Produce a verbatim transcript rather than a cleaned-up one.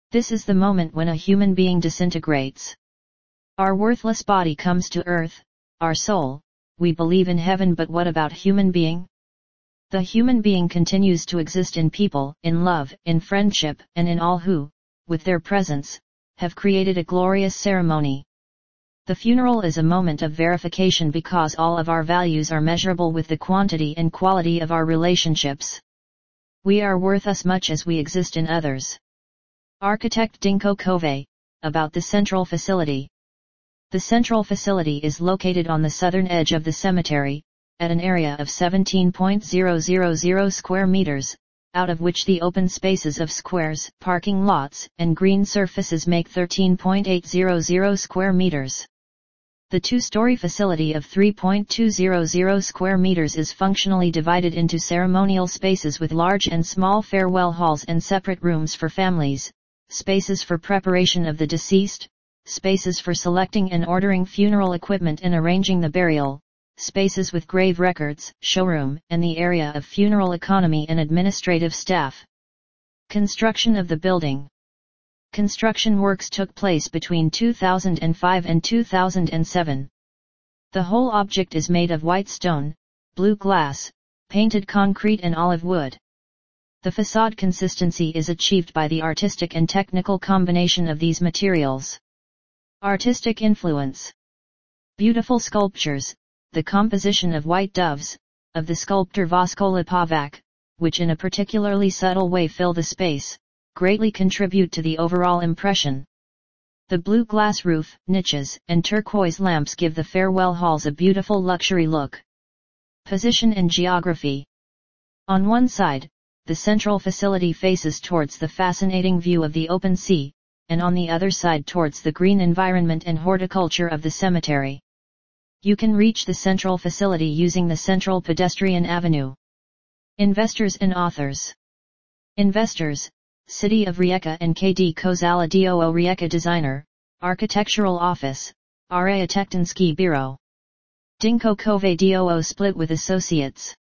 This is the moment when a human being disintegrates. Our worthless body comes to earth, our soul. We believe in heaven, but what about human being? The human being continues to exist in people, in love, in friendship, and in all who, with their presence, have created a glorious ceremony. The funeral is a moment of verification because all of our values are measurable with the quantity and quality of our relationships. We are worth as much as we exist in others. Architect Dinko Covey, about the central facility. The central facility is located on the southern edge of the cemetery, at an area of seventeen thousand square meters, out of which the open spaces of squares, parking lots, and green surfaces make thirteen thousand eight hundred square meters. The two-story facility of three thousand two hundred square meters is functionally divided into ceremonial spaces with large and small farewell halls and separate rooms for families, spaces for preparation of the deceased, spaces for selecting and ordering funeral equipment and arranging the burial, spaces with grave records, showroom, and the area of funeral economy and administrative staff. Construction of the building. Construction works took place between two thousand five and two thousand seven. The whole object is made of white stone, blue glass, painted concrete and olive wood. The facade consistency is achieved by the artistic and technical combination of these materials. Artistic influence. Beautiful sculptures, the composition of white doves, of the sculptor Vasko Lipovac, which in a particularly subtle way fill the space, greatly contribute to the overall impression. The blue glass roof, niches, and turquoise lamps give the farewell halls a beautiful luxury look. Position and geography. On one side, the central facility faces towards the fascinating view of the open sea, and on the other side towards the green environment and horticulture of the cemetery. You can reach the central facility using the Central Pedestrian Avenue. Investors and authors. Investors, City of Rijeka and K D Kozala Doo Rijeka Designer, Architectural Office, Architektonsky Bureau. Dinko Covey Doo split with associates.